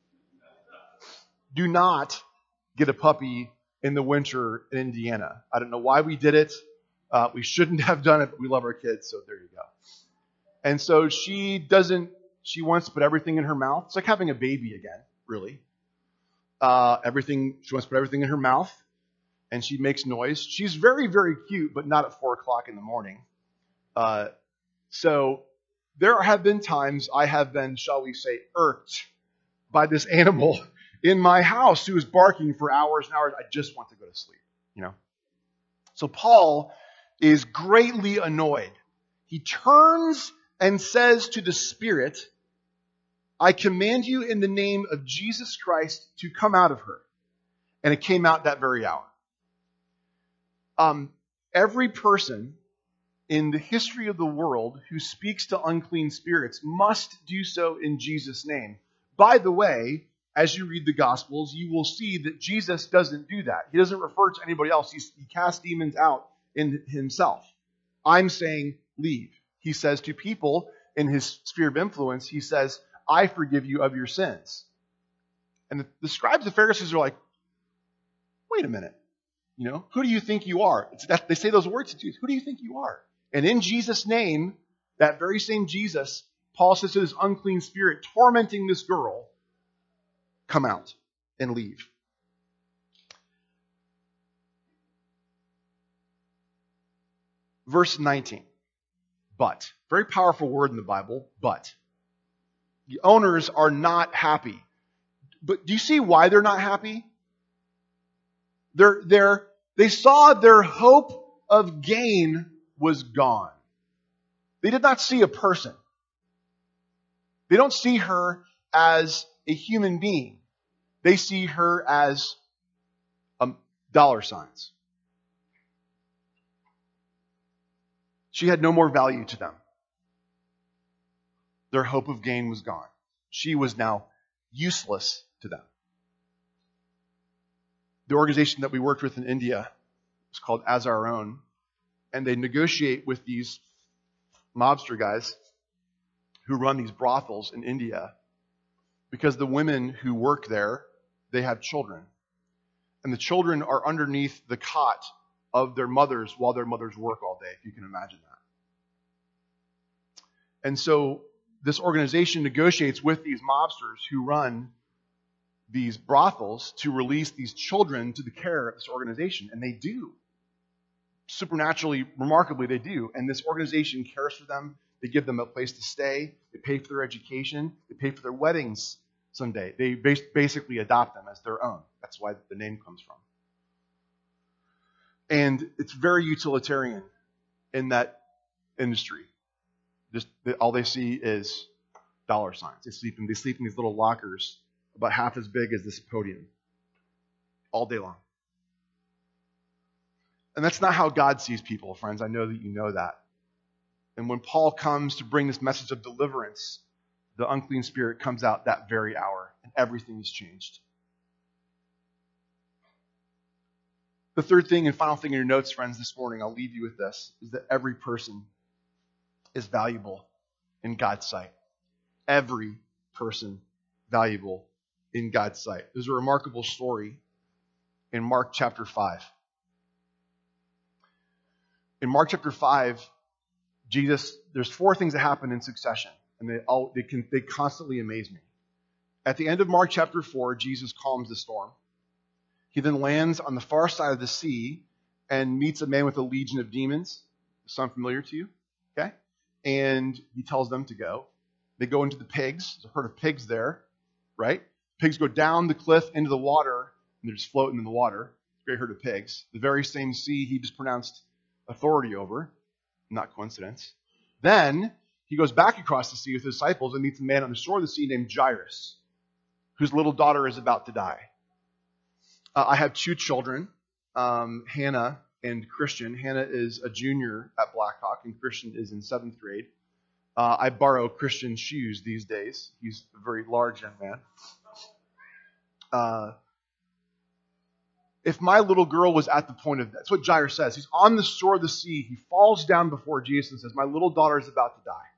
Do not get a puppy in the winter in Indiana. I don't know why we did it. We shouldn't have done it, but we love our kids, so there you go. And so she wants to put everything in her mouth. It's like having a baby again, really. She wants to put everything in her mouth, and she makes noise. She's very, very cute, but not at 4 o'clock in the morning. So there have been times I have been, shall we say, irked by this animal in my house who is barking for hours and hours. I just want to go to sleep, So Paul is greatly annoyed. He turns and says to the Spirit, I command you in the name of Jesus Christ to come out of her. And it came out that very hour. Every person in the history of the world who speaks to unclean spirits must do so in Jesus' name. By the way, as you read the Gospels, you will see that Jesus doesn't do that. He doesn't refer to anybody else. He casts demons out in himself. I'm saying, leave. He says to people in his sphere of influence, he says, I forgive you of your sins. And the scribes and Pharisees are like, wait a minute. Who do you think you are? They say those words to Jesus. Who do you think you are? And in Jesus' name, that very same Jesus, Paul says to this unclean spirit tormenting this girl, come out and leave. Verse 19. But. Very powerful word in the Bible, but. The owners are not happy. But do you see why they're not happy? They saw their hope of gain was gone. They did not see a person. They don't see her as a human being. They see her as dollar signs. She had no more value to them. Their hope of gain was gone. She was now useless to them. The organization that we worked with in India was called As Our Own, and they negotiate with these mobster guys who run these brothels in India because the women who work there, they have children. And the children are underneath the cot of their mothers while their mothers work all day, if you can imagine that. And so this organization negotiates with these mobsters who run these brothels to release these children to the care of this organization. And they do. Supernaturally, remarkably, they do. And this organization cares for them. They give them a place to stay. They pay for their education. They pay for their weddings someday. They basically adopt them as their own. That's why the name comes from. And it's very utilitarian in that industry. Just all they see is dollar signs. They sleep in these little lockers about half as big as this podium all day long. And that's not how God sees people, friends. I know that you know that. And when Paul comes to bring this message of deliverance, the unclean spirit comes out that very hour, and everything is changed. The third thing and final thing in your notes, friends, this morning, I'll leave you with this, is that every person is valuable in God's sight. Every person valuable in God's sight. There's a remarkable story in Mark chapter 5. In Mark chapter 5, there's 4 things that happen in succession, and they constantly amaze me. At the end of Mark chapter 4, Jesus calms the storm. He then lands on the far side of the sea and meets a man with a legion of demons. Sound familiar to you? Okay? And he tells them to go. They go into the pigs. There's a herd of pigs there, right? Pigs go down the cliff into the water, and they're just floating in the water. Great herd of pigs. The very same sea he just pronounced authority over. Not coincidence. Then he goes back across the sea with his disciples and meets a man on the shore of the sea named Jairus, whose little daughter is about to die. I have 2 children, Hannah and Christian. Hannah is a junior at Blackhawk, and Christian is in 7th grade. I borrow Christian's shoes these days. He's a very large young man. If my little girl was at the point of death, that's what Jairus says. He's on the shore of the sea. He falls down before Jesus and says, my little daughter is about to die.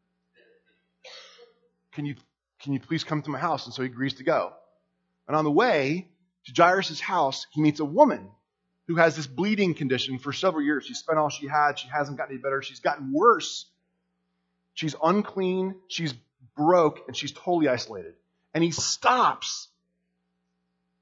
Can you please come to my house? And so he agrees to go. And on the way to Jairus' house, he meets a woman who has this bleeding condition for several years. She spent all she had. She hasn't gotten any better. She's gotten worse. She's unclean. She's broke. And she's totally isolated. And he stops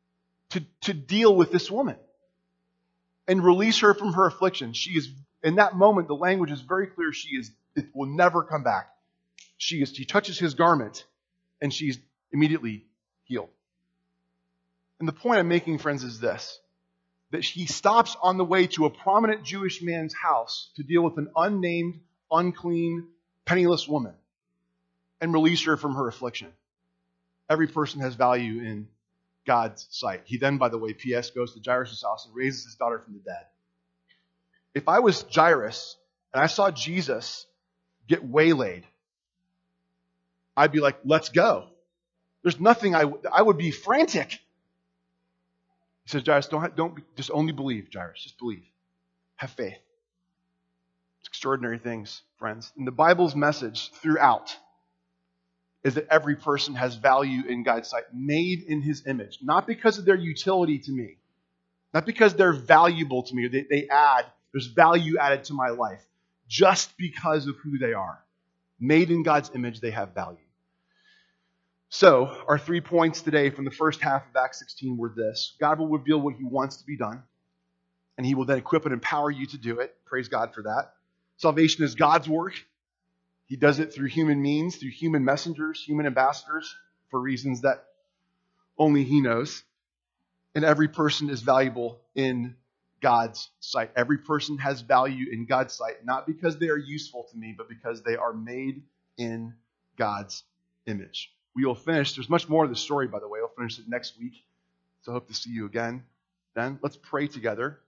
to deal with this woman and release her from her affliction. She is, in that moment, the language is very clear. It will never come back. She touches his garment and she's immediately healed. And the point I'm making, friends, is this, that he stops on the way to a prominent Jewish man's house to deal with an unnamed, unclean, penniless woman and release her from her affliction. Every person has value in God's sight. He then, by the way, P.S., goes to Jairus' house and raises his daughter from the dead. If I was Jairus and I saw Jesus get waylaid, I'd be like, let's go. There's nothing I would be frantic. He says, Jairus, don't just only believe, Jairus. Just believe. Have faith. It's extraordinary things, friends. And the Bible's message throughout is that every person has value in God's sight, made in his image. Not because of their utility to me. Not because they're valuable to me. There's value added to my life. Just because of who they are. Made in God's image, they have value. So, our 3 points today from the first half of Acts 16 were this. God will reveal what he wants to be done, and he will then equip and empower you to do it. Praise God for that. Salvation is God's work. He does it through human means, through human messengers, human ambassadors, for reasons that only he knows. And every person is valuable in God's sight. Every person has value in God's sight, not because they are useful to me, but because they are made in God's image. We will finish. There's much more of the story, by the way. We'll finish it next week. So I hope to see you again then. Let's pray together.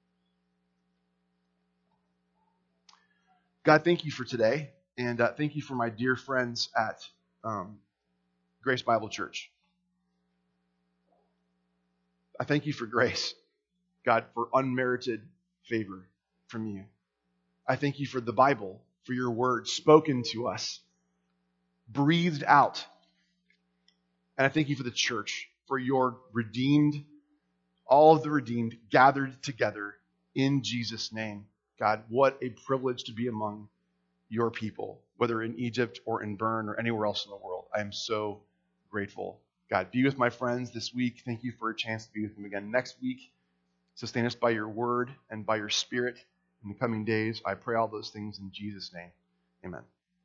God, thank you for today. And thank you for my dear friends at Grace Bible Church. I thank you for grace, God, for unmerited favor from you. I thank you for the Bible, for your word spoken to us, breathed out. And I thank you for the church, for your redeemed, all of the redeemed gathered together in Jesus' name. God, what a privilege to be among your people, whether in Egypt or in Bern or anywhere else in the world. I am so grateful. God, be with my friends this week. Thank you for a chance to be with them again next week. Sustain us by your word and by your spirit in the coming days. I pray all those things in Jesus' name. Amen.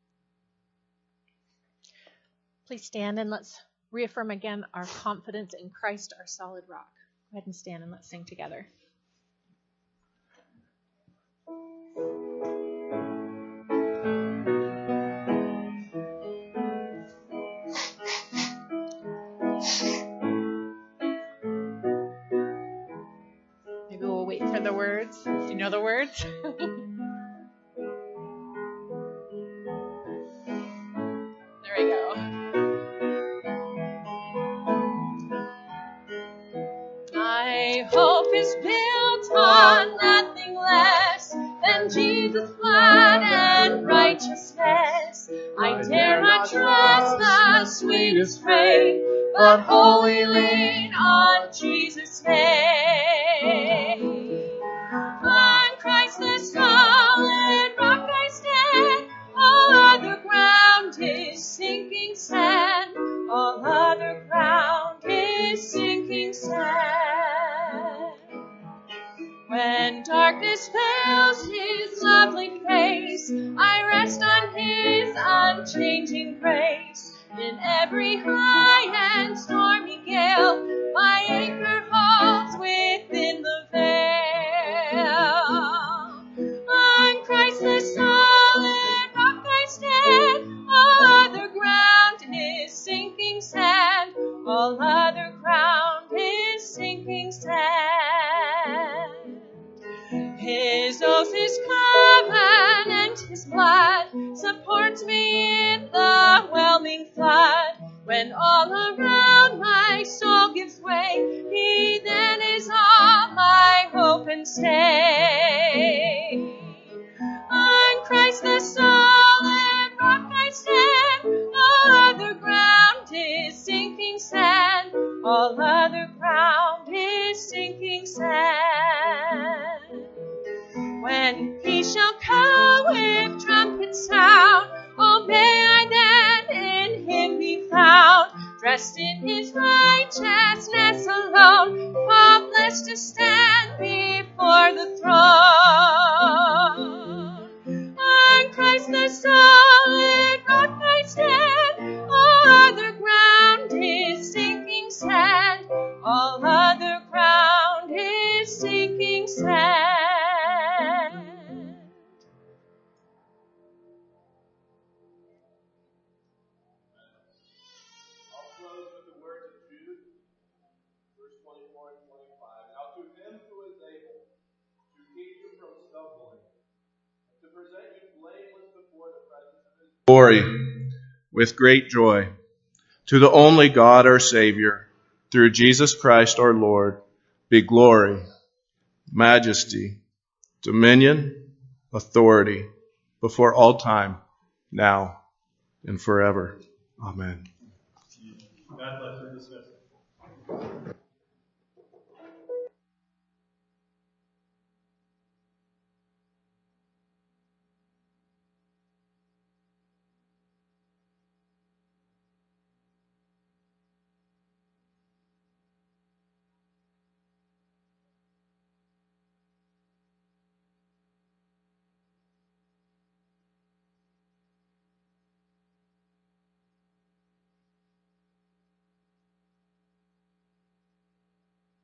Please stand and let's reaffirm again our confidence in Christ, our solid rock. Go ahead and stand and let's sing together. Maybe we'll wait for the words. Do you know the words? There we go. My hope is built on nothing less than Jesus' blood and righteousness. I dare not trust the sweetest frame, but wholly lean on Jesus' name. On Christ the solid rock I stand, all other ground is sinking sand, all other ground is sinking sand. When darkness veils his lovely face, I rest on his unchanging grace. In every high and stormy gale, my anchor holds within the veil. On Christ the solid rock I stand, all other ground is sinking sand, all other ground is sinking sand. His oath, his covenant, his blood supports me in the whelming flood. When all around my soul gives way, he then is all my hope and stay. On Christ the solid rock I stand, all other ground is sinking sand, all other ground is sinking sand. When he shall come with trumpet sound, oh may I then in him be found, dressed in his righteousness alone, us to stand before the throne. On Christ the solid rock I stand, all other ground is sinking sand, all other ground is sinking sand. I'll close with the words of Jude, verse 24 and 25. Now to him who is able to keep you from stumbling, and to present you blameless before the presence of his glory with great joy, to the only God our Savior, through Jesus Christ our Lord, be glory, majesty, dominion, authority, before all time, now and forever. Amen. God bless you. Dismissed.